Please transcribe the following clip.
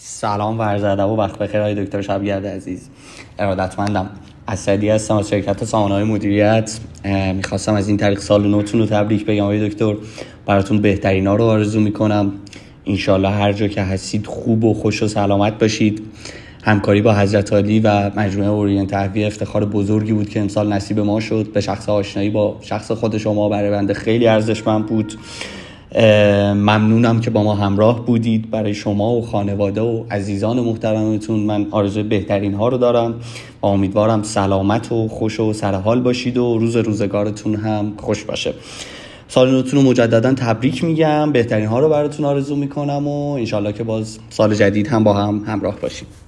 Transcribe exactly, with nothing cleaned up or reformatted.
سلام ورزاده و وقت بخیر های دکتر شبگرد عزیز. ارادتمندم. اسدی هستم از شرکت سامانه‌های مدیریت. میخواستم از این طریق سال نوتون رو تبریک بگم های دکتر. براتون بهترینا رو آرزو میکنم. انشالله هر جا که هستید خوب و خوش و سلامت باشید. همکاری با حضرت علی و مجموعه اورینت تحویه افتخار بزرگی بود که امسال نصیب ما شد. به شخص آشنایی با شخص خود شما برای بنده خیلی ارزشمند بود. ممنونم که با ما همراه بودید. برای شما و خانواده و عزیزان محترمتون من آرزوی بهترین ها رو دارم و امیدوارم سلامت و خوش و سرحال باشید و روز روزگارتون هم خوش باشه. سال نوتون رو مجددا تبریک میگم، بهترین ها رو براتون آرزو میکنم و انشالله که باز سال جدید هم با هم همراه باشیم.